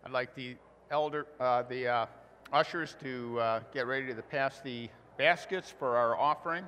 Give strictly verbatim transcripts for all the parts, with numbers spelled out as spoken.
I'd like the elder, uh, the uh, ushers to uh, get ready to pass the baskets for our offering.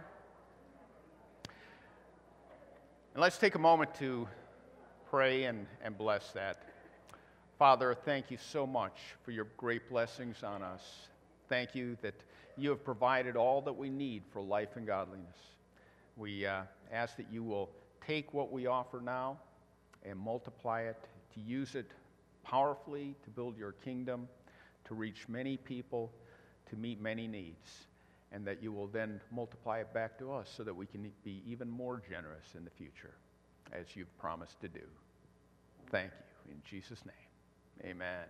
And let's take a moment to pray and, and bless that. Father, thank you so much for your great blessings on us. Thank you that you have provided all that we need for life and godliness. We uh, ask that you will take what we offer now and multiply it, to use it powerfully to build your kingdom, to reach many people, to meet many needs, and that you will then multiply it back to us so that we can be even more generous in the future, as you've promised to do. Thank you. In Jesus' name, amen.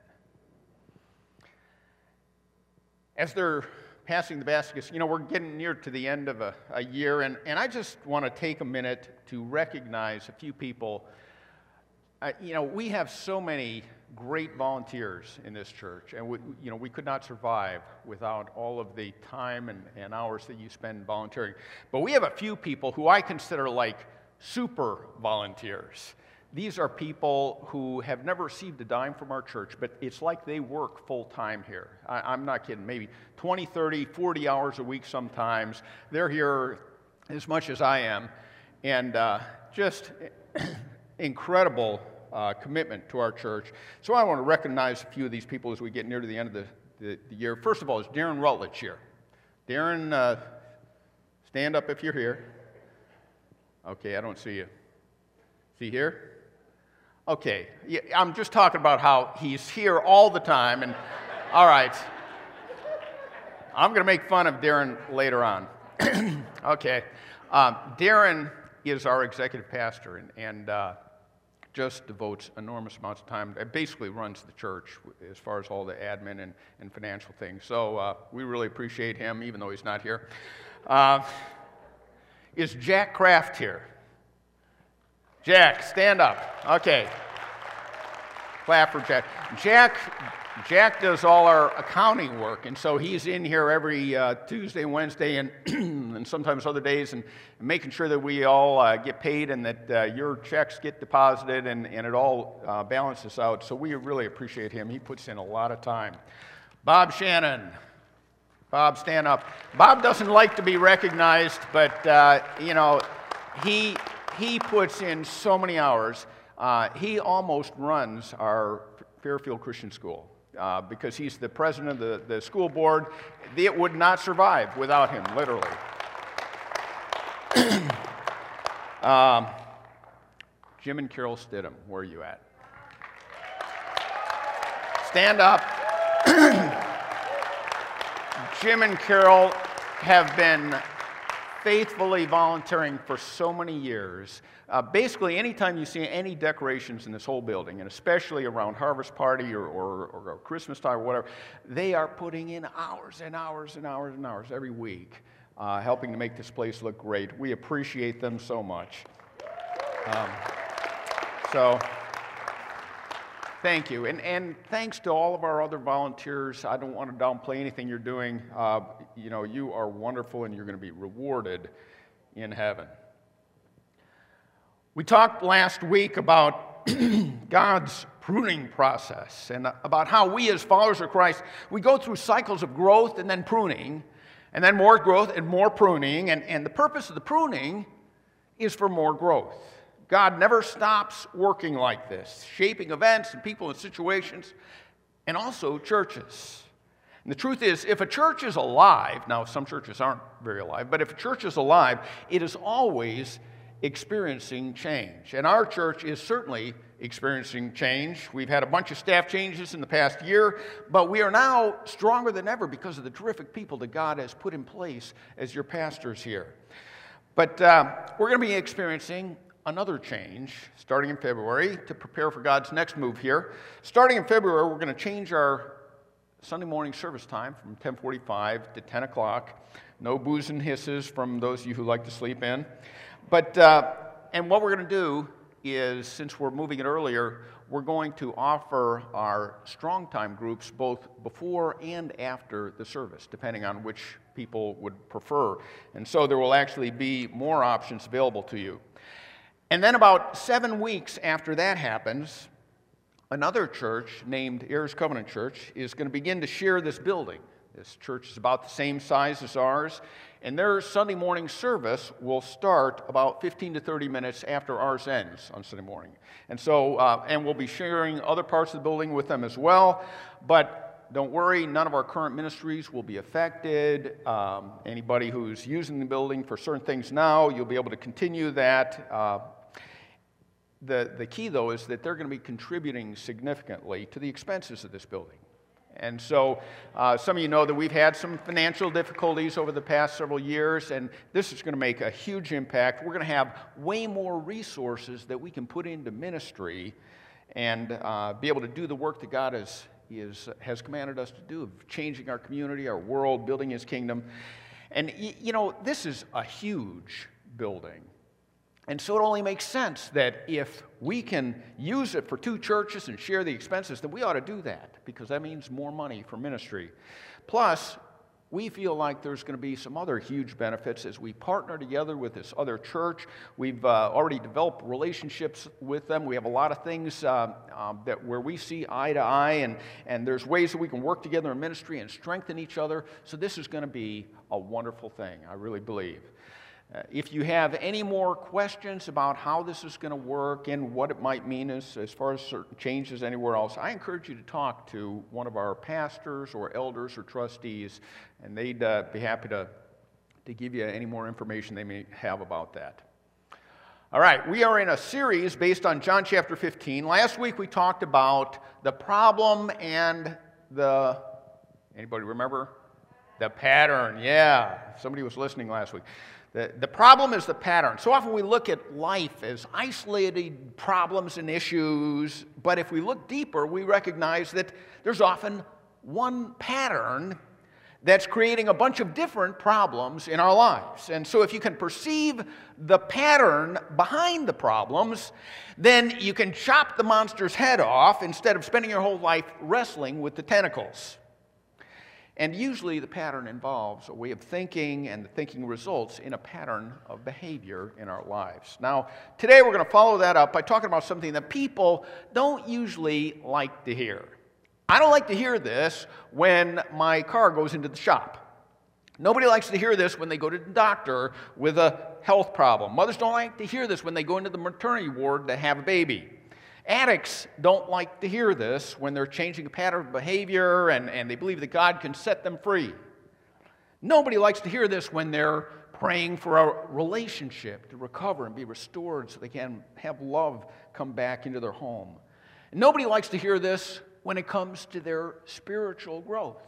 As they're passing the baskets, you know, we're getting near to the end of a, a year, and, and I just want to take a minute to recognize a few people. Uh, you know, we have so many great volunteers in this church, and we, you know, we could not survive without all of the time and, and hours that you spend volunteering. But we have a few people who I consider like super volunteers. These are people who have never received a dime from our church, but it's like they work full-time here. I, I'm not kidding, maybe twenty, thirty, forty hours a week sometimes. They're here as much as I am, and uh, just incredible uh, commitment to our church. So I want to recognize a few of these people as we get near to the end of the, the, the year. First of all, is Darren Rutledge here. Darren, uh, stand up if you're here. Okay, I don't see you. See here? Okay, yeah, I'm just talking about how he's here all the time, and all right. I'm going to make fun of Darren later on. Okay, um, Darren is our executive pastor, and, and uh, just devotes enormous amounts of time. It basically runs the church as far as all the admin and, and financial things. So uh, we really appreciate him, even though he's not here. Uh, is Jack Kraft here? Jack, stand up. Okay. Clap for Jack. Jack, Jack does all our accounting work, and so he's in here every uh, Tuesday, Wednesday, and, and sometimes other days, and making sure that we all uh, get paid and that uh, your checks get deposited and, and it all uh, balances out. So we really appreciate him. He puts in a lot of time. Bob Shannon. Bob, stand up. Bob doesn't like to be recognized, but, uh, you know, he... He puts in so many hours. Uh, he almost runs our Fairfield Christian School uh, because he's the president of the, the school board. It would not survive without him, literally. um, Jim and Carol Stidham, where are you at? Stand up. Jim and Carol have been faithfully volunteering for so many years. Uh, basically, anytime you see any decorations in this whole building, and especially around Harvest Party or, or, or Christmas time or whatever, they are putting in hours and hours and hours and hours every week, uh, helping to make this place look great. We appreciate them so much. Um, so, thank you. And, and thanks to all of our other volunteers. I don't want to downplay anything you're doing. Uh, you know, you are wonderful, and you're going to be rewarded in heaven. We talked last week about God's pruning process and about how we as followers of Christ, we go through cycles of growth and then pruning, and then more growth and more pruning, and, and the purpose of the pruning is for more growth. God never stops working like this, shaping events and people and situations, and also churches. And the truth is, if a church is alive, now some churches aren't very alive, but if a church is alive, it is always experiencing change. And our church is certainly experiencing change. We've had a bunch of staff changes in the past year, but we are now stronger than ever because of the terrific people that God has put in place as your pastors here. But uh, we're going to be experiencing another change starting in February to prepare for God's next move here. Starting in February, we're going to change our Sunday morning service time from ten forty-five to ten o'clock. No booze and hisses from those of you who like to sleep in. But, uh, and what we're going to do is, since we're moving it earlier, we're going to offer our strong time groups both before and after the service, depending on which people would prefer. And so there will actually be more options available to you. And then about seven weeks after that happens, another church named Ayers Covenant Church is going to begin to share this building. This church is about the same size as ours, and their Sunday morning service will start about fifteen to thirty minutes after ours ends on Sunday morning. And so, uh, and we'll be sharing other parts of the building with them as well, but don't worry, none of our current ministries will be affected. Um, anybody who's using the building for certain things now, you'll be able to continue that. Uh, the, the key, though, is that they're going to be contributing significantly to the expenses of this building. And so uh, some of you know that we've had some financial difficulties over the past several years, and this is going to make a huge impact. We're going to have way more resources that we can put into ministry and uh, be able to do the work that God has, is, has commanded us to do, of changing our community, our world, building His kingdom. And, you know, this is a huge building. And so it only makes sense that if we can use it for two churches and share the expenses, then we ought to do that, because that means more money for ministry. Plus, we feel like there's going to be some other huge benefits as we partner together with this other church. We've uh, already developed relationships with them. We have a lot of things uh, um, that where we see eye to eye, and, and there's ways that we can work together in ministry and strengthen each other. So this is going to be a wonderful thing, I really believe. Uh, if you have any more questions about how this is going to work and what it might mean as, as far as certain changes anywhere else, I encourage you to talk to one of our pastors or elders or trustees, and they'd uh, be happy to, to give you any more information they may have about that. All right, we are in a series based on John chapter fifteen. Last week we talked about the problem and the, anybody remember? The pattern, yeah. Somebody was listening last week. The, the problem is the pattern. So often we look at life as isolated problems and issues, but if we look deeper, we recognize that there's often one pattern that's creating a bunch of different problems in our lives. And so if you can perceive the pattern behind the problems, then you can chop the monster's head off instead of spending your whole life wrestling with the tentacles. And usually the pattern involves a way of thinking, and the thinking results in a pattern of behavior in our lives. Now, today we're going to follow that up by talking about something that people don't usually like to hear. I don't like to hear this when my car goes into the shop. Nobody likes to hear this when they go to the doctor with a health problem. Mothers don't like to hear this when they go into the maternity ward to have a baby. Addicts don't like to hear this when they're changing a pattern of behavior and, and they believe that God can set them free. Nobody likes to hear this when they're praying for a relationship to recover and be restored so they can have love come back into their home. And nobody likes to hear this when it comes to their spiritual growth.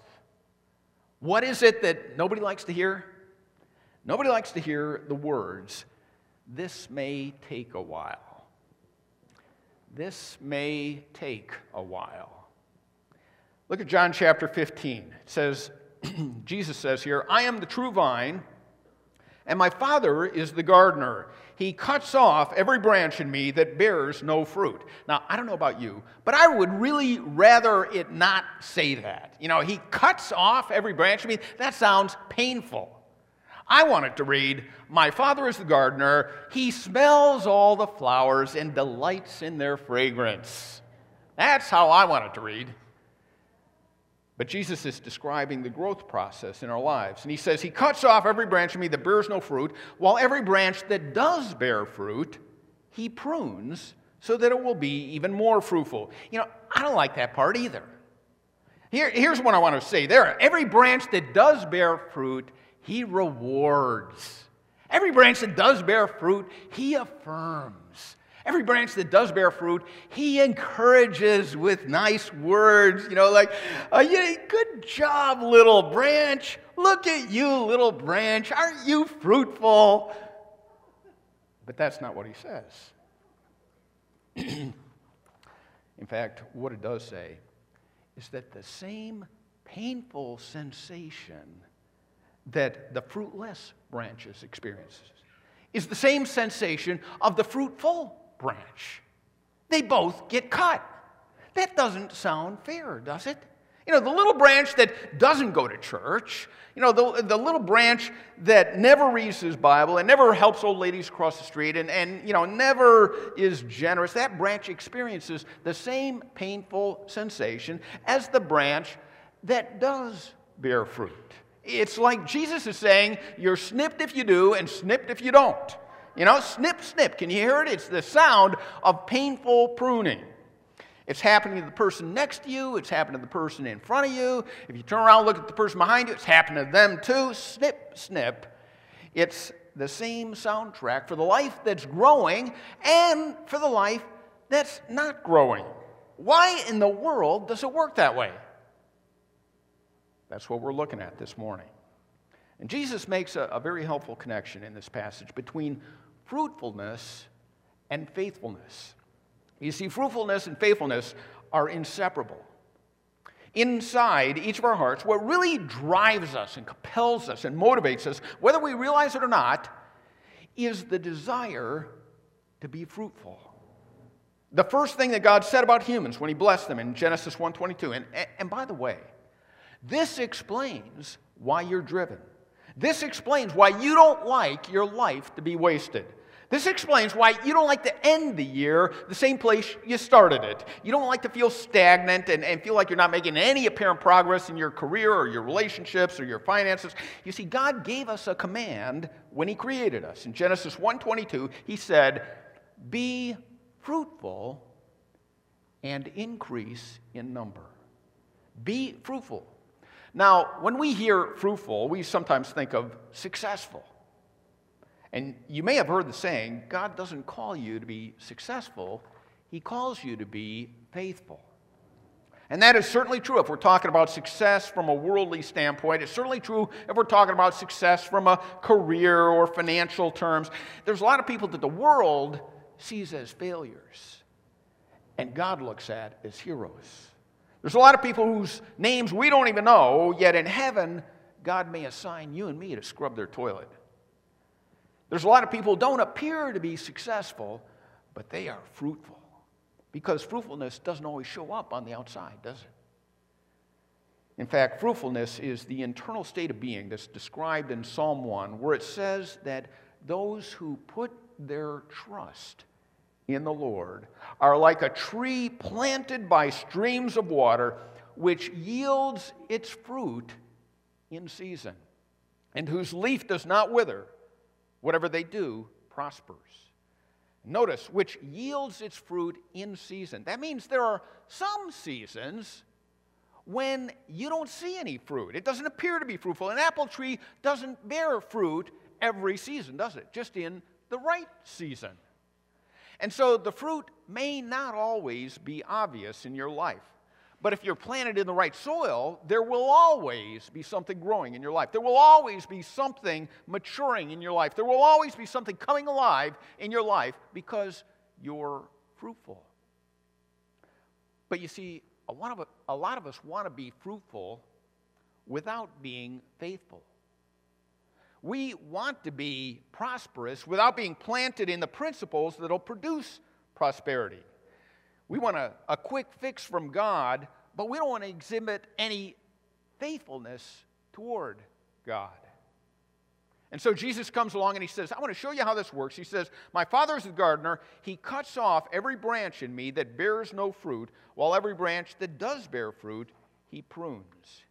What is it that nobody likes to hear? Nobody likes to hear the words, "This may take a while." This may take a while. Look at John chapter fifteen. It says, Jesus says here, "I am the true vine, and my Father is the gardener. He cuts off every branch in me that bears no fruit." Now, I don't know about you, but I would really rather it not say that. You know, He cuts off every branch. I mean, that sounds painful. I want it to read, "My Father is the gardener. He smells all the flowers and delights in their fragrance." That's how I want it to read. But Jesus is describing the growth process in our lives. And He says, He cuts off every branch in me that bears no fruit, while every branch that does bear fruit, He prunes so that it will be even more fruitful. You know, I don't like that part either. Here, here's what I want to say there. Every branch that does bear fruit, He rewards. Every branch that does bear fruit, He affirms. Every branch that does bear fruit, He encourages with nice words. You know, like, oh, yeah, good job, little branch. Look at you, little branch. Aren't you fruitful? But that's not what He says. In fact, what it does say is that the same painful sensation that the fruitless branches experiences is the same sensation of the fruitful branch. They both get cut. That doesn't sound fair, does it? You know, the little branch that doesn't go to church, you know, the, the little branch that never reads his Bible and never helps old ladies cross the street and, and, you know, never is generous, that branch experiences the same painful sensation as the branch that does bear fruit. It's like Jesus is saying, you're snipped if you do and snipped if you don't. You know, snip, snip. Can you hear it? It's the sound of painful pruning. It's happening to the person next to you. It's happening to the person in front of you. If you turn around and look at the person behind you, it's happening to them too. Snip, snip. It's the same soundtrack for the life that's growing and for the life that's not growing. Why in the world does it work that way? That's what we're looking at this morning. And Jesus makes a, a very helpful connection in this passage between fruitfulness and faithfulness. You see, fruitfulness and faithfulness are inseparable. Inside each of our hearts, what really drives us and compels us and motivates us, whether we realize it or not, is the desire to be fruitful. The first thing that God said about humans when he blessed them in Genesis one twenty-two, and, and by the way, this explains why you're driven. This explains why you don't like your life to be wasted. This explains why you don't like to end the year the same place you started it. You don't like to feel stagnant and, and feel like you're not making any apparent progress in your career or your relationships or your finances. You see, God gave us a command when he created us. In Genesis one twenty-two, he said, be fruitful and increase in number. Be fruitful. Now, when we hear fruitful, we sometimes think of successful. And you may have heard the saying, God doesn't call you to be successful, he calls you to be faithful. And that is certainly true if we're talking about success from a worldly standpoint. It's certainly true if we're talking about success from a career or financial terms. There's a lot of people that the world sees as failures, and God looks at as heroes. There's a lot of people whose names we don't even know, yet in heaven, God may assign you and me to scrub their toilet. There's a lot of people who don't appear to be successful, but they are fruitful. Because fruitfulness doesn't always show up on the outside, does it? In fact, fruitfulness is the internal state of being that's described in Psalm one, where it says that those who put their trust in the Lord are like a tree planted by streams of water, which yields its fruit in season, and whose leaf does not wither. Whatever they do prospers. Notice, which yields its fruit in season. That means there are some seasons when you don't see any fruit. It doesn't appear to be fruitful. An apple tree doesn't bear fruit every season, does it? Just in the right season. And so the fruit may not always be obvious in your life. But if you're planted in the right soil, there will always be something growing in your life. There will always be something maturing in your life. There will always be something coming alive in your life because you're fruitful. But you see, a lot of, a lot of us want to be fruitful without being faithful. We want to be prosperous without being planted in the principles that will produce prosperity. We want a, a quick fix from God, but we don't want to exhibit any faithfulness toward God. And so Jesus comes along and he says, I want to show you how this works. He says, my Father is the gardener. He cuts off every branch in me that bears no fruit, while every branch that does bear fruit, he prunes.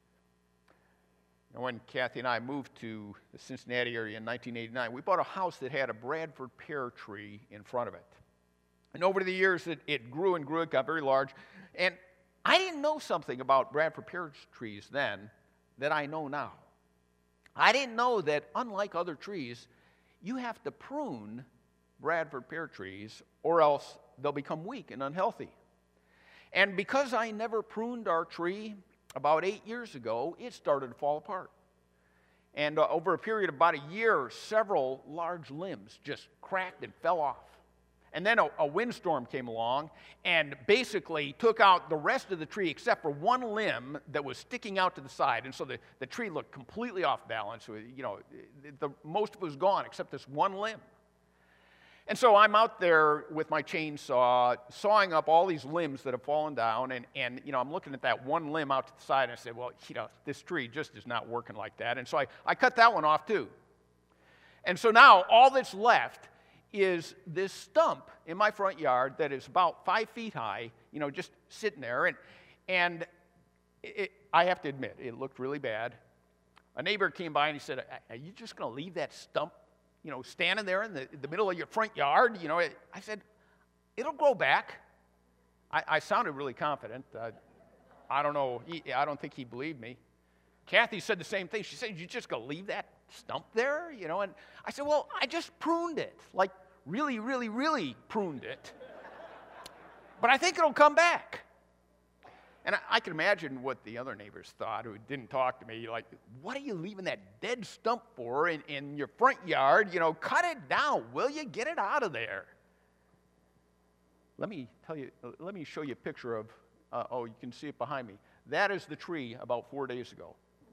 And when Kathy and I moved to the Cincinnati area in nineteen eighty-nine, we bought a house that had a Bradford pear tree in front of it. And over the years, it, it grew and grew. It got very large. And I didn't know something about Bradford pear trees then that I know now. I didn't know that, unlike other trees, you have to prune Bradford pear trees or else they'll become weak and unhealthy. And because I never pruned our tree, about eight years ago, it started to fall apart. And uh, over a period of about a year, several large limbs just cracked and fell off. And then a, a windstorm came along and basically took out the rest of the tree except for one limb that was sticking out to the side. And so the, the tree looked completely off balance. You know, the, most of it was gone except this one limb. And so I'm out there with my chainsaw, sawing up all these limbs that have fallen down, and, and you know, I'm looking at that one limb out to the side, and I said, well, you know, this tree just is not working like that. And so I, I cut that one off too. And so now all that's left is this stump in my front yard that is about five feet high, you know, just sitting there. And, and it, I have to admit, it looked really bad. A neighbor came by and he said, are you just going to leave that stump, you know, standing there in the, the middle of your front yard? You know, I said, it'll grow back. I, I sounded really confident. Uh, I don't know. He, I don't think he believed me. Kathy said the same thing. She said, you just going to leave that stump there? You know, and I said, well, I just pruned it. Like, really, really, really pruned it. But I think it'll come back. And I, I can imagine what the other neighbors thought who didn't talk to me. Like, what are you leaving that dead stump for in, in your front yard? You know, cut it down, will you? Get it out of there. Let me tell you, let me show you a picture of, uh, oh, you can see it behind me. That is the tree about four days ago.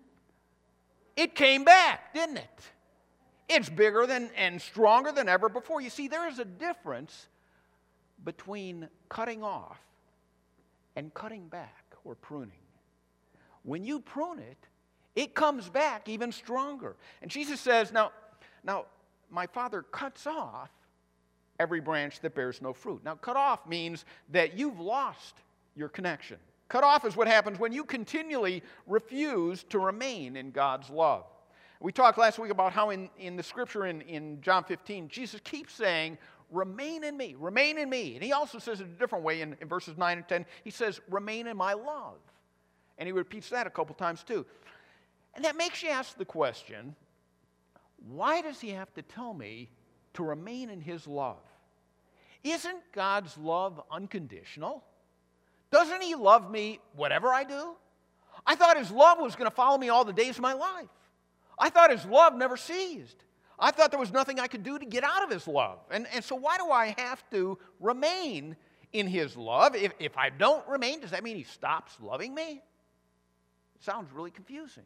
It came back, didn't it? It's bigger than and stronger than ever before. You see, there is a difference between cutting off and cutting back or pruning. When you prune it, it comes back even stronger. And Jesus says, now, now my Father cuts off every branch that bears no fruit. Now, cut off means that you've lost your connection. Cut off is what happens when you continually refuse to remain in God's love. We talked last week about how in, in the scripture in, in John fifteen, Jesus keeps saying, remain in me, remain in me. And he also says it a different way in, in verses nine and ten. He says, remain in my love. And he repeats that a couple times too. And that makes you ask the question, why does he have to tell me to remain in his love? Isn't God's love unconditional? Doesn't he love me whatever I do? I thought his love was going to follow me all the days of my life. I thought his love never ceased. I thought there was nothing I could do to get out of his love. And, and so why do I have to remain in his love? If, if I don't remain, does that mean he stops loving me? It sounds really confusing.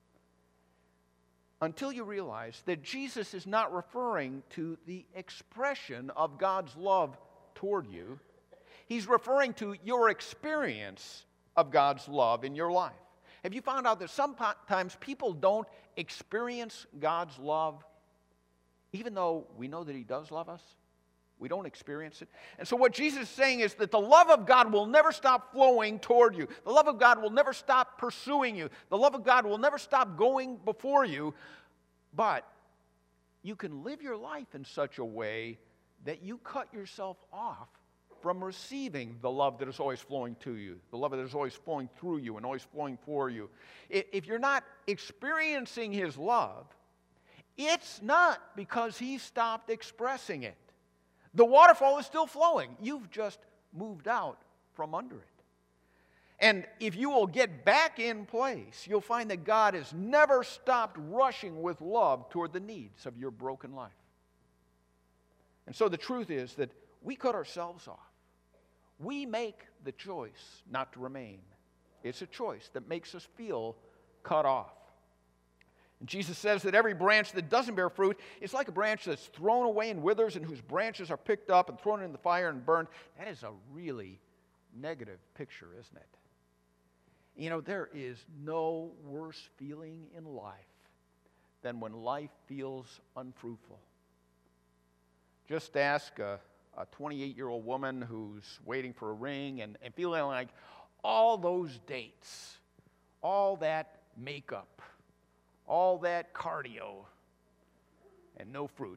Until you realize that Jesus is not referring to the expression of God's love toward you. He's referring to your experience of God's love in your life. Have you found out that sometimes people don't experience God's love even though we know that he does love us? We don't experience it. And so what Jesus is saying is that the love of God will never stop flowing toward you. The love of God will never stop pursuing you. The love of God will never stop going before you. But you can live your life in such a way that you cut yourself off from receiving the love that is always flowing to you, the love that is always flowing through you and always flowing for you. If you're not experiencing his love, it's not because he stopped expressing it. The waterfall is still flowing. You've just moved out from under it. And if you will get back in place, you'll find that God has never stopped rushing with love toward the needs of your broken life. And so the truth is that we cut ourselves off. We make the choice not to remain. It's a choice that makes us feel cut off. And Jesus says that every branch that doesn't bear fruit is like a branch that's thrown away and withers and whose branches are picked up and thrown in the fire and burned. That is a really negative picture, isn't it? You know, there is no worse feeling in life than when life feels unfruitful. Just ask a a twenty-eight-year-old woman who's waiting for a ring and, and feeling like all those dates, all that makeup, all that cardio, and no fruit.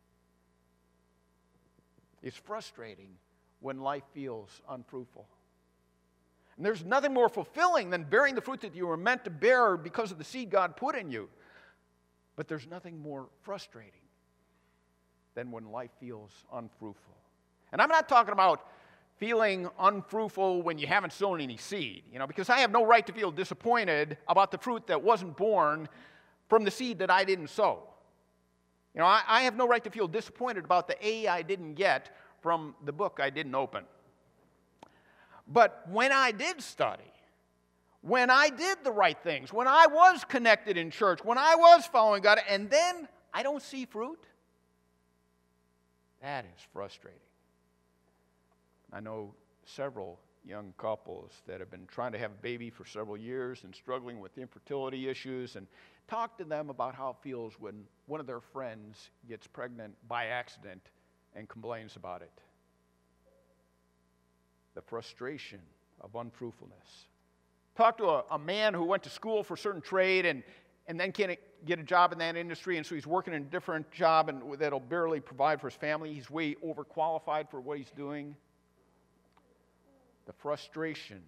It's frustrating when life feels unfruitful. And there's nothing more fulfilling than bearing the fruit that you were meant to bear because of the seed God put in you. But there's nothing more frustrating than when life feels unfruitful. And I'm not talking about feeling unfruitful when you haven't sown any seed, you know, because I have no right to feel disappointed about the fruit that wasn't born from the seed that I didn't sow. You know, I, I have no right to feel disappointed about the A I didn't get from the book I didn't open. But when I did study, when I did the right things, when I was connected in church, when I was following God, and then I don't see fruit, That is frustrating. I know several young couples that have been trying to have a baby for several years and struggling with infertility issues, and talk to them about how it feels when one of their friends gets pregnant by accident and complains about it. The frustration of unfruitfulness. Talk to a, a man who went to school for a certain trade and, and then can't get a job in that industry, and so he's working in a different job and that'll barely provide for his family. He's way overqualified for what he's doing. The frustration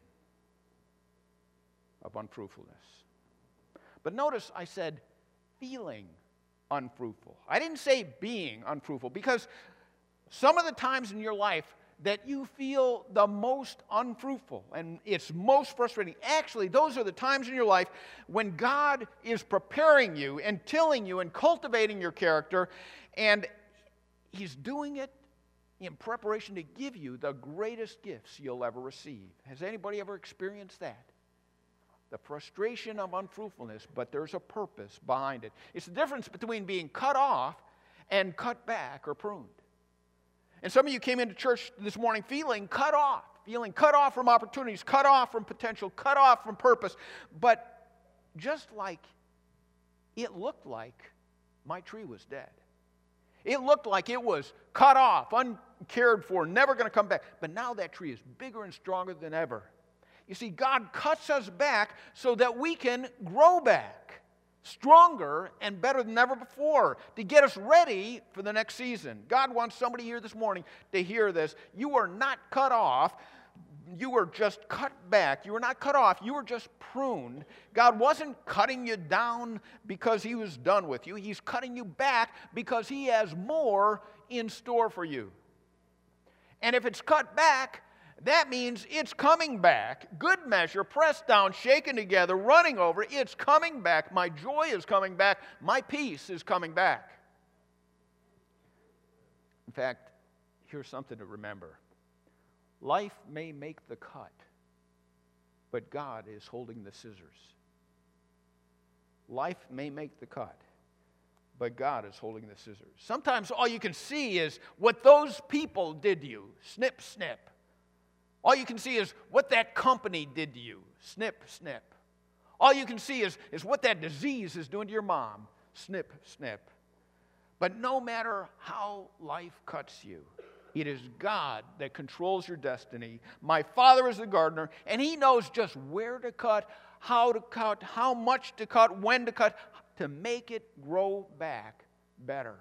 of unfruitfulness. But notice I said feeling unfruitful. I didn't say being unfruitful, because some of the times in your life that you feel the most unfruitful and it's most frustrating, actually, those are the times in your life when God is preparing you and tilling you and cultivating your character, and He's doing it in preparation to give you the greatest gifts you'll ever receive. Has anybody ever experienced that? The frustration of unfruitfulness, but there's a purpose behind it. It's the difference between being cut off and cut back or pruned. And some of you came into church this morning feeling cut off, feeling cut off from opportunities, cut off from potential, cut off from purpose. But just like it looked like my tree was dead. It looked like it was cut off, uncared for, never going to come back. But now that tree is bigger and stronger than ever. You see, God cuts us back so that we can grow back, stronger and better than ever before, to get us ready for the next season. God wants somebody here this morning to hear this. You are not cut off. You were just cut back. You were not cut off. You were just pruned. God wasn't cutting you down because He was done with you. He's cutting you back because He has more in store for you. And if it's cut back, that means it's coming back. Good measure, pressed down, shaken together, running over. It's coming back. My joy is coming back. My peace is coming back. In fact, here's something to remember. Life may make the cut, but God is holding the scissors. Life may make the cut, but God is holding the scissors. Sometimes all you can see is what those people did to you. Snip, snip. All you can see is what that company did to you. Snip, snip. All you can see is, is what that disease is doing to your mom. Snip, snip. But no matter how life cuts you, it is God that controls your destiny. My Father is the gardener, and He knows just where to cut, how to cut, how much to cut, when to cut, to make it grow back better.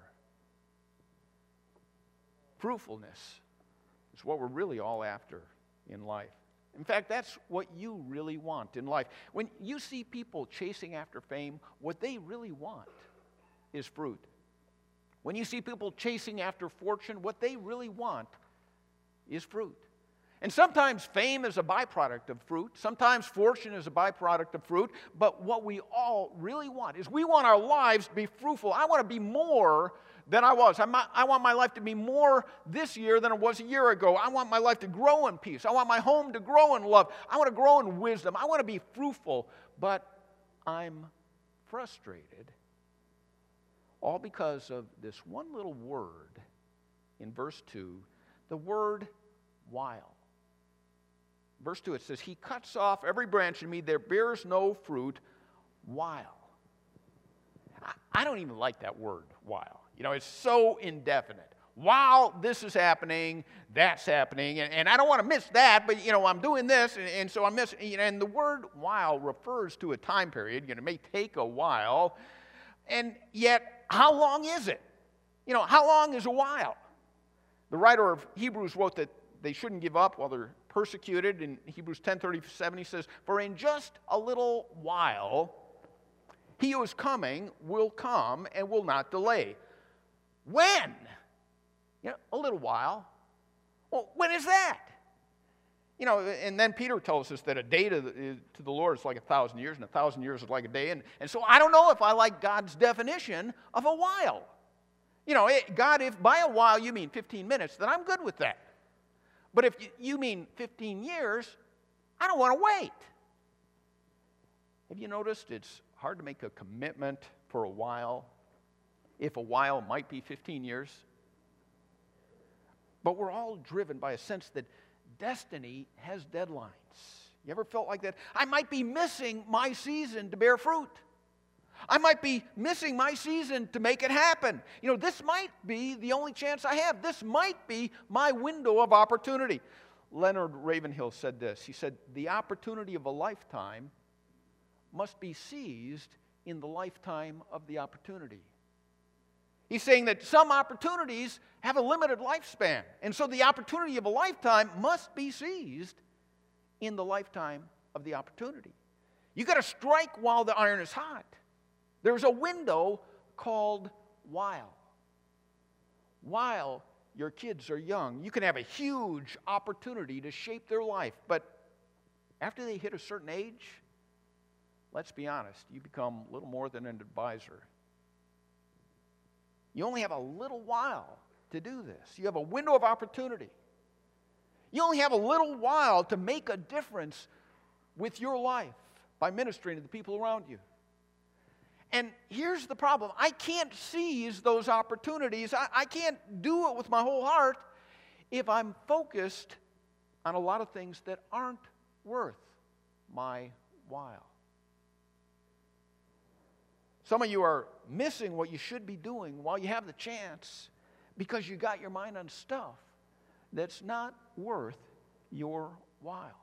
Fruitfulness is what we're really all after in life. In fact, that's what you really want in life. When you see people chasing after fame, what they really want is fruit. When you see people chasing after fortune, what they really want is fruit. And sometimes fame is a byproduct of fruit. Sometimes fortune is a byproduct of fruit. But what we all really want is we want our lives to be fruitful. I want to be more than I was. I'm not, I want my life to be more this year than it was a year ago. I want my life to grow in peace. I want my home to grow in love. I want to grow in wisdom. I want to be fruitful. But I'm frustrated. All because of this one little word in verse two, the word while. Verse two, it says, He cuts off every branch in me that bears no fruit while. I, I don't even like that word, while. You know, it's so indefinite. While this is happening, that's happening, and, and I don't want to miss that, but, you know, I'm doing this, and, and so I'm missing, you know, and the word while refers to a time period. You know, it may take a while, and yet, how long is it? You know, how long is a while? The writer of Hebrews wrote that they shouldn't give up while they're persecuted. In Hebrews ten thirty-seven, he says, For in just a little while, He who is coming will come and will not delay. When? You know, a little while. Well, when is that? You know, and then Peter tells us that a day to the, to the Lord is like a thousand years, and a thousand years is like a day. And, and so I don't know if I like God's definition of a while. You know, it, God, if by a while you mean fifteen minutes, then I'm good with that. But if you, you mean fifteen years, I don't want to wait. Have you noticed it's hard to make a commitment for a while if a while might be fifteen years? But we're all driven by a sense that destiny has deadlines. You ever felt like that? I might be missing my season to bear fruit. I might be missing my season to make it happen. You know, this might be the only chance I have. This might be my window of opportunity. Leonard Ravenhill said this. He said, the opportunity of a lifetime must be seized in the lifetime of the opportunity. He's saying that some opportunities have a limited lifespan, and so the opportunity of a lifetime must be seized in the lifetime of the opportunity. You got to strike while the iron is hot. There's a window called while. While your kids are young, you can have a huge opportunity to shape their life, but after they hit a certain age, let's be honest, you become little more than an advisor. You only have a little while to do this. You have a window of opportunity. You only have a little while to make a difference with your life by ministering to the people around you. And here's the problem. I can't seize those opportunities. I, I can't do it with my whole heart if I'm focused on a lot of things that aren't worth my while. Some of you are missing what you should be doing while you have the chance because you got your mind on stuff that's not worth your while.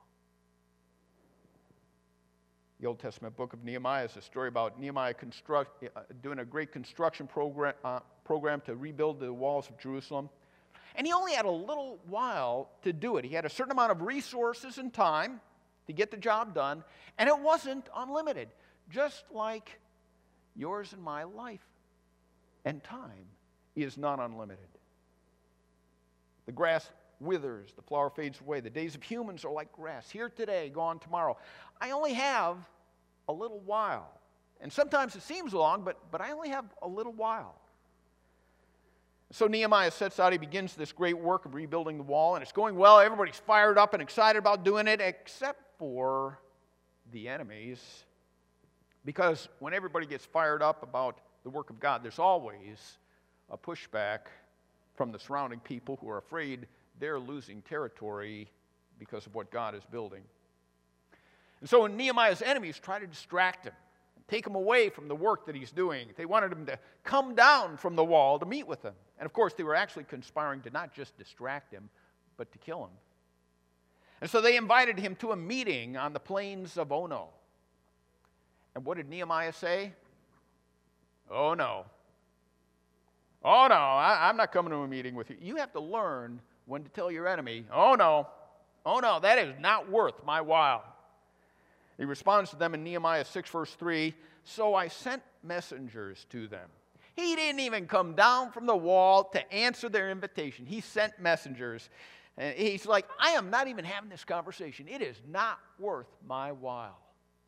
The Old Testament book of Nehemiah is a story about Nehemiah construct, uh, doing a great construction program, uh, program to rebuild the walls of Jerusalem. And he only had a little while to do it. He had a certain amount of resources and time to get the job done, and it wasn't unlimited, just like yours and my life and time is not unlimited. The grass withers, the flower fades away. The days of humans are like grass, here today, gone tomorrow. I only have a little while. And sometimes it seems long, but, but I only have a little while. So Nehemiah sets out, he begins this great work of rebuilding the wall, and it's going well. Everybody's fired up and excited about doing it, except for the enemies. Because when everybody gets fired up about the work of God, there's always a pushback from the surrounding people who are afraid they're losing territory because of what God is building. And so when Nehemiah's enemies try to distract him, take him away from the work that he's doing, they wanted him to come down from the wall to meet with them. And of course, they were actually conspiring to not just distract him, but to kill him. And so they invited him to a meeting on the plains of Ono. And what did Nehemiah say? Oh, no. Oh, no, I, I'm not coming to a meeting with you. You have to learn when to tell your enemy, oh, no, oh, no, that is not worth my while. He responds to them in Nehemiah six, verse three, so I sent messengers to them. He didn't even come down from the wall to answer their invitation. He sent messengers. And he's like, I am not even having this conversation. It is not worth my while.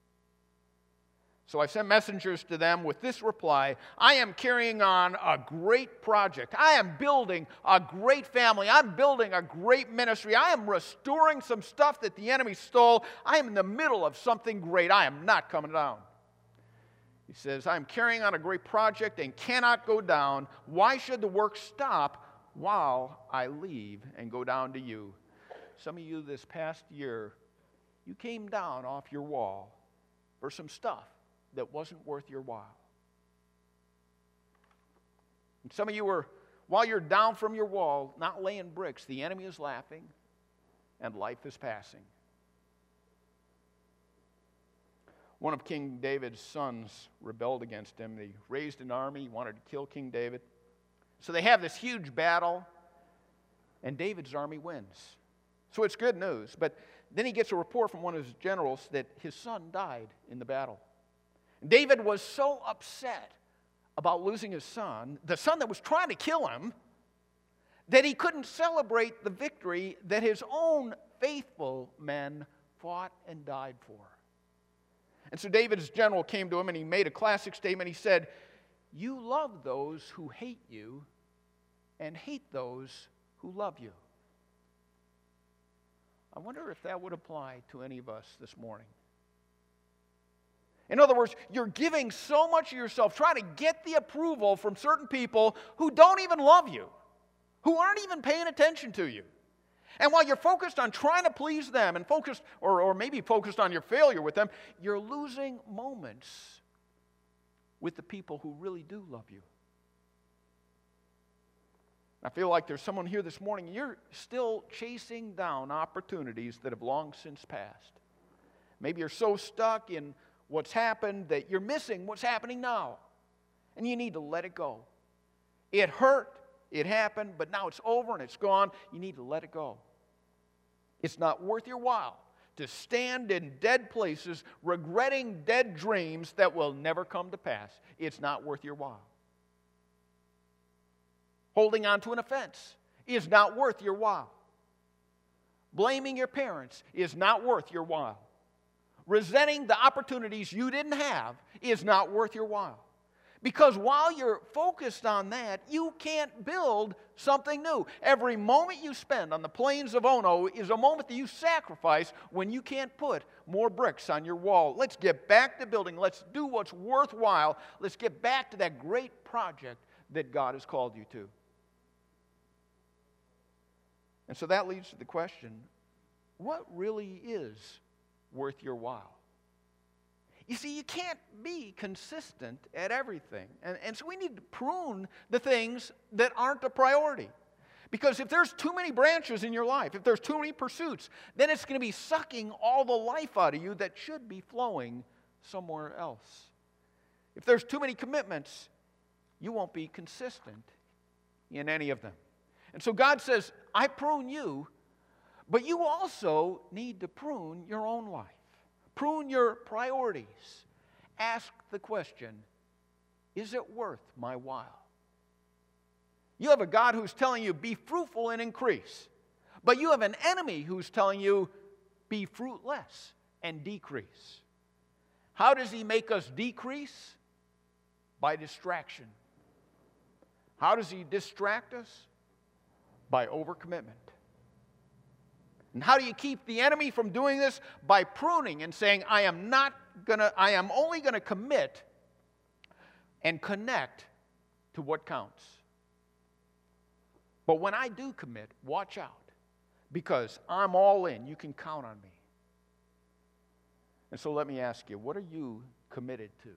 So I sent messengers to them with this reply, I am carrying on a great project. I am building a great family. I'm building a great ministry. I am restoring some stuff that the enemy stole. I am in the middle of something great. I am not coming down. He says, I am carrying on a great project and cannot go down. Why should the work stop while I leave and go down to you? Some of you this past year, you came down off your wall for some stuff that wasn't worth your while. And some of you were, while you're down from your wall, not laying bricks, the enemy is laughing and life is passing. One of King David's sons rebelled against him. They raised an army, wanted to kill King David. So they have this huge battle, and David's army wins. So it's good news. But then he gets a report from one of his generals that his son died in the battle. David was so upset about losing his son, the son that was trying to kill him, that he couldn't celebrate the victory that his own faithful men fought and died for. And so David's general came to him and he made a classic statement. He said, you love those who hate you and hate those who love you. I wonder if that would apply to any of us this morning. In other words, you're giving so much of yourself, trying to get the approval from certain people who don't even love you, who aren't even paying attention to you. And while you're focused on trying to please them and focused, or, or maybe focused on your failure with them, you're losing moments with the people who really do love you. I feel like there's someone here this morning, you're still chasing down opportunities that have long since passed. Maybe you're so stuck in what's happened that you're missing what's happening now. And you need to let it go. It hurt, it happened, but now it's over and it's gone. You need to let it go. It's not worth your while to stand in dead places regretting dead dreams that will never come to pass. It's not worth your while. Holding on to an offense is not worth your while. Blaming your parents is not worth your while. Resenting the opportunities you didn't have is not worth your while. Because while you're focused on that, you can't build something new. Every moment you spend on the plains of Ono is a moment that you sacrifice when you can't put more bricks on your wall. Let's get back to building. Let's do what's worthwhile. Let's get back to that great project that God has called you to. And so that leads to the question, what really is worth your while? You see, you can't be consistent at everything. And, and so we need to prune the things that aren't a priority. Because if there's too many branches in your life, if there's too many pursuits, then it's going to be sucking all the life out of you that should be flowing somewhere else. If there's too many commitments, you won't be consistent in any of them. And so God says, I prune you, but you also need to prune your own life. Prune your priorities. Ask the question, is it worth my while? You have a God who's telling you, be fruitful and increase. But you have an enemy who's telling you, be fruitless and decrease. How does he make us decrease? By distraction. How does he distract us? By overcommitment. And how do you keep the enemy from doing this? By pruning and saying, I am not gonna, I am only gonna commit and connect to what counts. But when I do commit, watch out, because I'm all in. You can count on me. And so let me ask you, what are you committed to?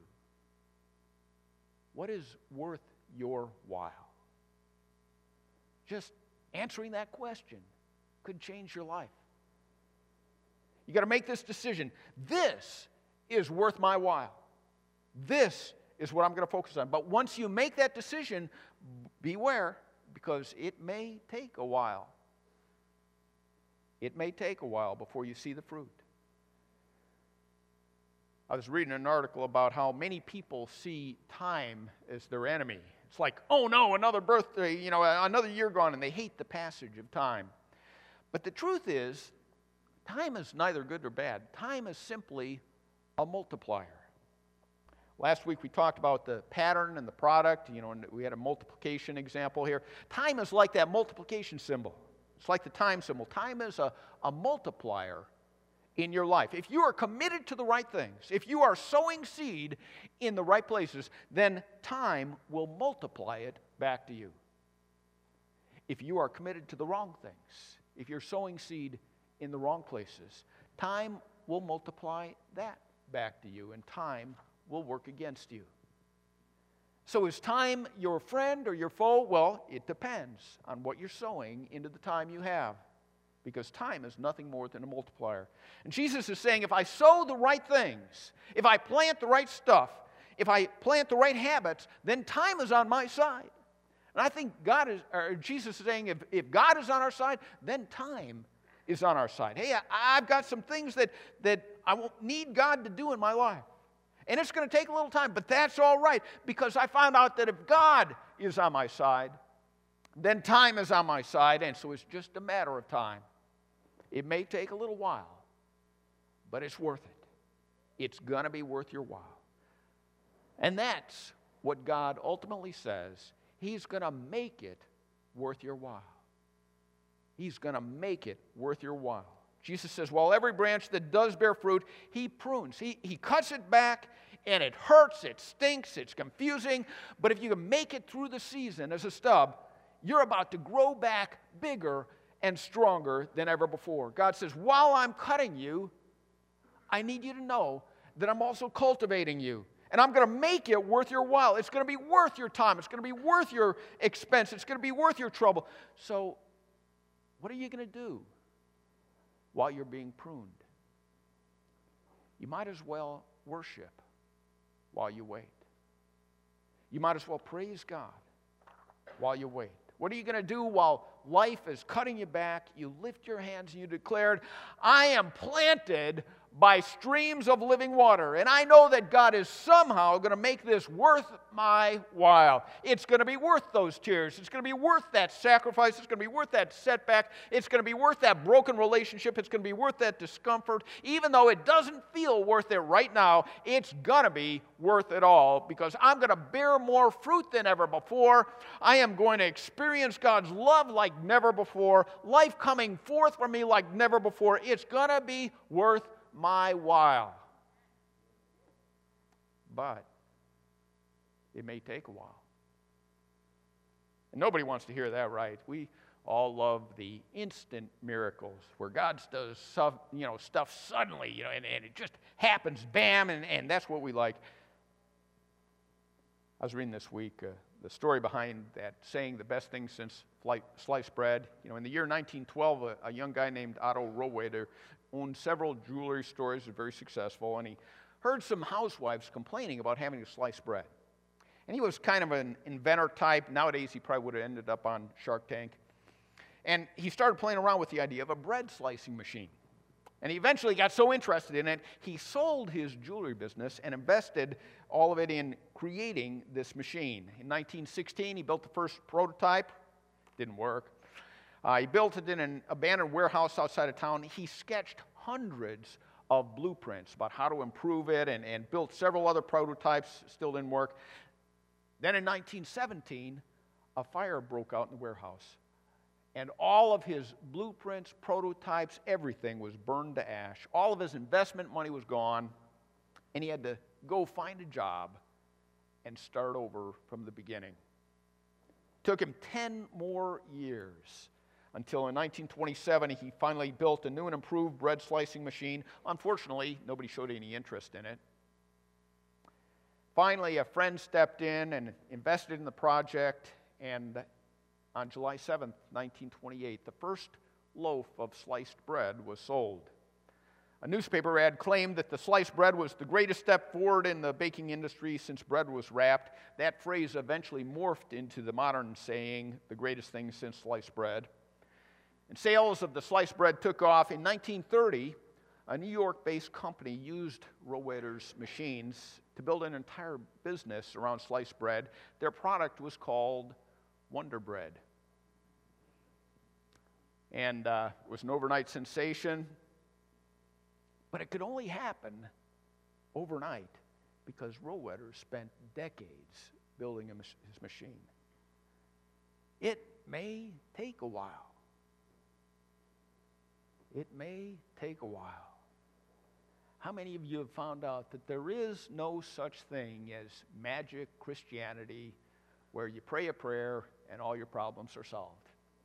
What is worth your while? Just answering that question could change your life. You got to make this decision. This is worth my while. This is what I'm going to focus on. But once you make that decision, beware, because it may take a while. It may take a while before you see the fruit. I was reading an article about how many people see time as their enemy. It's like, oh no, another birthday, you know, another year gone, and they hate the passage of time. But the truth is, time is neither good nor bad. Time is simply a multiplier. Last week we talked about the pattern and the product, you know, and we had a multiplication example here. Time is like that multiplication symbol. It's like the time symbol. Time is a, a multiplier in your life. If you are committed to the right things, if you are sowing seed in the right places, then time will multiply it back to you. If you are committed to the wrong things, if you're sowing seed in the wrong places, time will multiply that back to you, and time will work against you. So is time your friend or your foe? Well, it depends on what you're sowing into the time you have, because time is nothing more than a multiplier. And Jesus is saying, if I sow the right things, if I plant the right stuff, if I plant the right habits, then time is on my side. And I think God is, or Jesus is saying, if, if God is on our side, then time is on our side. Hey, I, I've got some things that, that I won't need God to do in my life. And it's going to take a little time, but that's all right, because I found out that if God is on my side, then time is on my side, and so it's just a matter of time. It may take a little while, but it's worth it. It's going to be worth your while. And that's what God ultimately says. He's going to make it worth your while. He's going to make it worth your while. Jesus says, well, every branch that does bear fruit, he prunes. He, he cuts it back, and it hurts, it stinks, it's confusing. But if you can make it through the season as a stub, You're about to grow back bigger and stronger than ever before. God says, while I'm cutting you, I need you to know that I'm also cultivating you. And I'm going to make it worth your while. It's going to be worth your time. It's going to be worth your expense. It's going to be worth your trouble. So what are you going to do while you're being pruned? You might as well worship while you wait. You might as well praise God while you wait. What are you going to do while life is cutting you back? You lift your hands and you declared, I am planted by streams of living water. And I know that God is somehow going to make this worth my while. It's going to be worth those tears. It's going to be worth that sacrifice. It's going to be worth that setback. It's going to be worth that broken relationship. It's going to be worth that discomfort. Even though it doesn't feel worth it right now, it's going to be worth it all because I'm going to bear more fruit than ever before. I am going to experience God's love like never before. Life coming forth from me like never before. It's going to be worth my while. But it may take a while. And nobody wants to hear that, right? We all love the instant miracles where God does stuff, you know, stuff suddenly, you know, and, and it just happens, bam, and, and that's what we like. I was reading this week uh, the story behind that saying, the best thing since sliced bread. You know, in the year nineteen twelve, a, a young guy named Otto Rohweder owned several jewelry stores, was very successful, and he heard some housewives complaining about having to slice bread. And he was kind of an inventor type. Nowadays, he probably would have ended up on Shark Tank. And he started playing around with the idea of a bread slicing machine. And he eventually got so interested in it, he sold his jewelry business and invested all of it in creating this machine. In nineteen sixteen, he built the first prototype. Didn't work. Uh, he built it in an abandoned warehouse outside of town. He sketched hundreds of blueprints about how to improve it and, and built several other prototypes. Still didn't work. Then in nineteen seventeen, a fire broke out in the warehouse. And all of his blueprints, prototypes, everything was burned to ash. All of his investment money was gone. And he had to go find a job and start over from the beginning. It took him ten more years until in nineteen twenty-seven he finally built a new and improved bread slicing machine. Unfortunately, nobody showed any interest in it. Finally, a friend stepped in and invested in the project, and on July seventh, nineteen twenty-eight, the first loaf of sliced bread was sold. A newspaper ad claimed that the sliced bread was the greatest step forward in the baking industry since bread was wrapped. That phrase eventually morphed into the modern saying, the greatest thing since sliced bread. And sales of the sliced bread took off. In nineteen thirty, a New York-based company used Rohweder's machines to build an entire business around sliced bread. Their product was called Wonder Bread. And uh, it was an overnight sensation. But it could only happen overnight because Rohweder spent decades building his machine. It may take a while. It may take a while. How many of you have found out that there is no such thing as magic Christianity where you pray a prayer and all your problems are solved?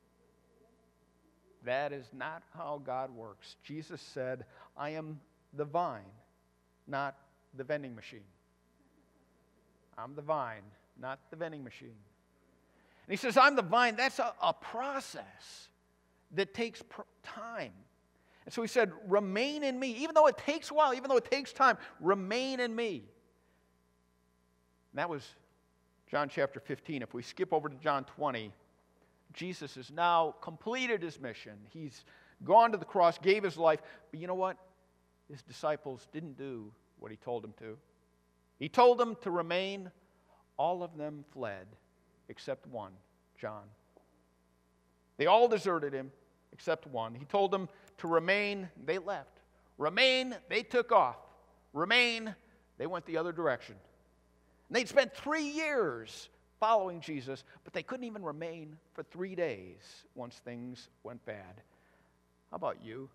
That is not how God works. Jesus said, I am the vine, not the vending machine. I'm the vine, not the vending machine. And he says, I'm the vine. That's a, a process that takes pr- time. And so he said, remain in me. Even though it takes a while, even though it takes time, remain in me. And that was John chapter fifteen. If we skip over to John twenty, Jesus has now completed his mission. He's gone to the cross, gave his life. But you know what? His disciples didn't do what he told them to. He told them to remain. All of them fled, except one, John. They all deserted him, except one. He told them to remain. They left. Remain. They took off. Remain. They went the other direction. And they'd spent three years following Jesus, but they couldn't even remain for three days once things went bad. How about you?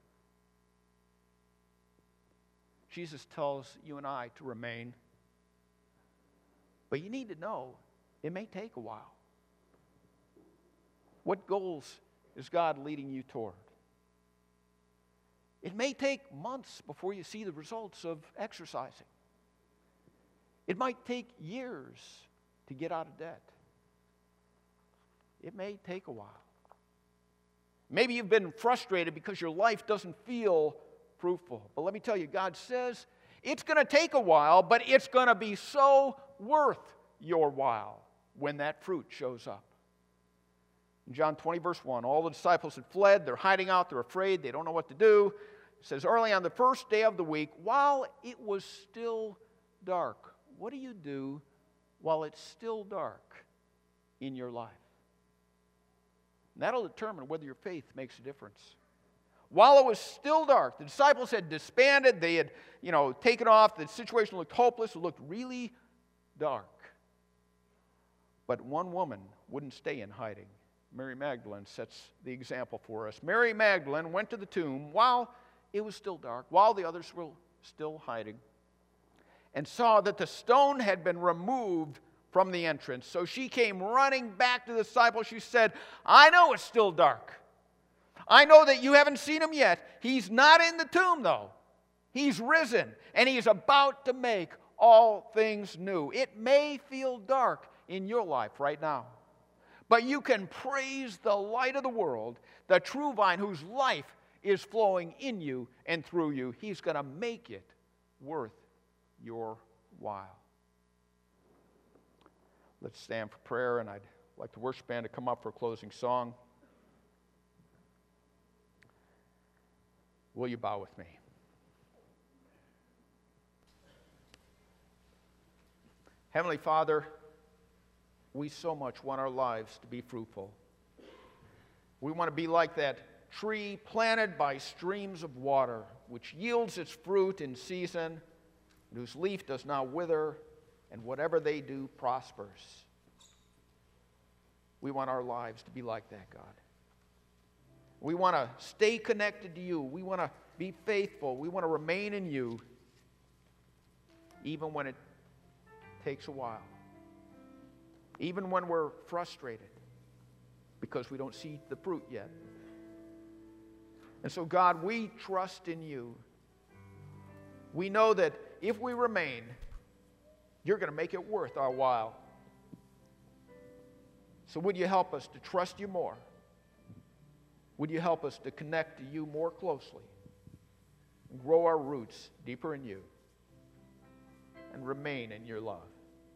Jesus tells you and I to remain, but you need to know it may take a while. What goals is God leading you toward? It may take months before you see the results of exercising. It might take years to get out of debt. It may take a while. Maybe you've been frustrated because your life doesn't feel fruitful. But let me tell you, God says it's going to take a while, but it's going to be so worth your while when that fruit shows up. In John twenty, verse one, all the disciples had fled. They're hiding out. They're afraid. They don't know what to do. It says, early on the first day of the week, while it was still dark. What do you do while it's still dark in your life? And that'll determine whether your faith makes a difference. While it was still dark, the disciples had disbanded. They had, you know, taken off. The situation looked hopeless. It looked really dark. But one woman wouldn't stay in hiding. Mary Magdalene sets the example for us. Mary Magdalene went to the tomb while it was still dark, while the others were still hiding, and saw that the stone had been removed from the entrance. So she came running back to the disciples. She said, I know it's still dark. I know that you haven't seen him yet. He's not in the tomb, though. He's risen, and he's about to make all things new. It may feel dark in your life right now, but you can praise the light of the world, the true vine whose life is flowing in you and through you. He's going to make it worth your while. Let's stand for prayer, and I'd like the worship band to come up for a closing song. Will you bow with me? Heavenly Father, we so much want our lives to be fruitful. We want to be like that tree planted by streams of water, which yields its fruit in season, and whose leaf does not wither, and whatever they do prospers. We want our lives to be like that, God. We want to stay connected to you. We want to be faithful. We want to remain in you, even when it takes a while. Even when we're frustrated because we don't see the fruit yet. And so, God, we trust in you. We know that if we remain, you're going to make it worth our while. So would you help us to trust you more? Would you help us to connect to you more closely and grow our roots deeper in you and remain in your love?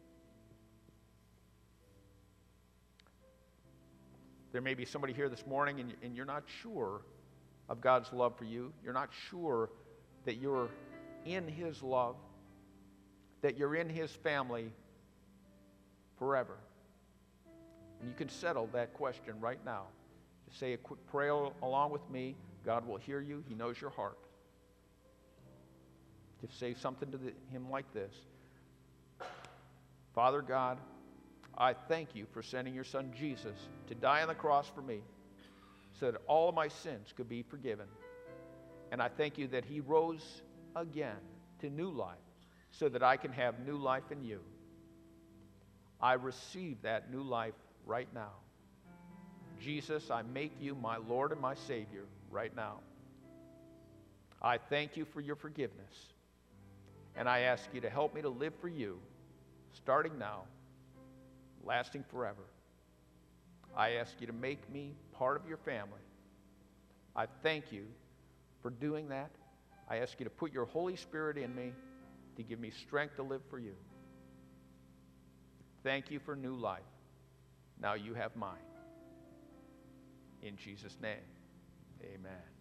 There may be somebody here this morning and, and you're not sure of God's love for you. You're not sure that you're in his love, that you're in his family forever. And you can settle that question right now. Just say a quick prayer along with me. God will hear you. He knows your heart. Just say something to the, him like this. Father God, I thank you for sending your son Jesus to die on the cross for me so that all of my sins could be forgiven. And I thank you that he rose again to new life so that I can have new life in you. I receive that new life right now. Jesus, I make you my Lord and my Savior right now. I thank you for your forgiveness. And I ask you to help me to live for you, starting now, lasting forever. I ask you to make me part of your family. I thank you for doing that. I ask you to put your Holy Spirit in me to give me strength to live for you. Thank you for new life. Now you have mine. In Jesus' name, amen.